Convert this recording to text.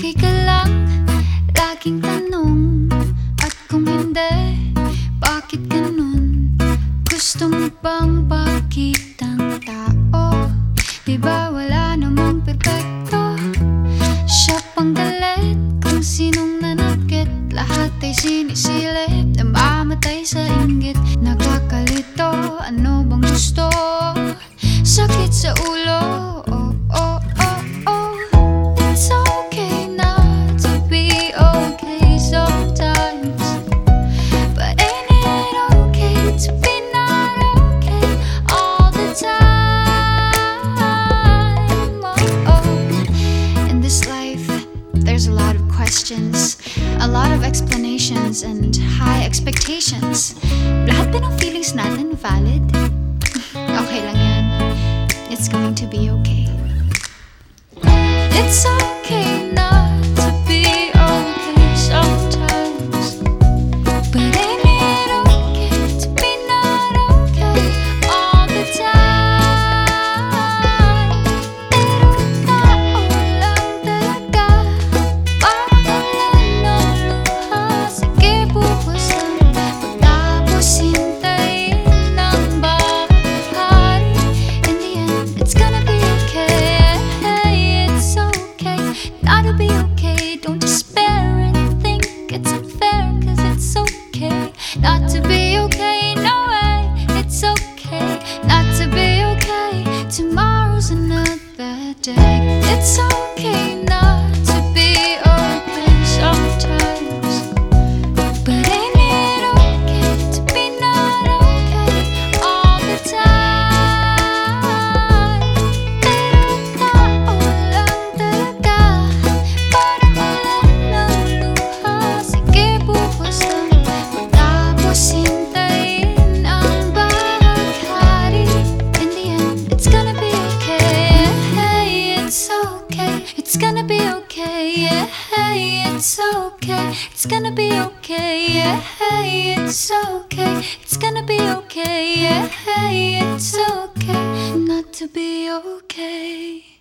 Okay ka lang? Laging tanong. At kung hindi, bakit ganun? Gusto mo bang pakitang tao? Diba wala namang perfecto? Siya pang galit kung sinong nanakit. Lahat ay sinisilip, namamatay sa inggit. Nakakalito, ano bang gusto? Sakit sa ulo, oh, oh, oh, oh. It's okay not to be okay sometimes, but ain't it okay to be not okay all the time? Oh, oh. In this life, there's a lot of questions, a lot of explanations, and high expectations. Lahat ba ng feelings natin valid? Okay lang yan. It's going to be okay. It's okay not to be okay sometimes, but ain't it okay to be not okay all the time? Pero tao lang talaga, parang walang luha. Sige bukasan, pagtapos hintayin ng bahari. In the end, it's gonna be okay. It's okay not to be okay. Don't despair and think it's unfair, 'cause it's okay not to be okay. No way, it's okay not to be okay. Tomorrow's another day. It's okay not to be okay sometimes, but ain't it okay to be not okay all the time? Pero tao lang talaga, parang walang luha. Sige bukasan, pagtapos hintayin ang bahaghari. In the end, it's gonna be okay. It's okay, it's gonna be okay. It's okay, it's gonna be okay. It's okay, it's gonna be okay. It's okay not to be okay.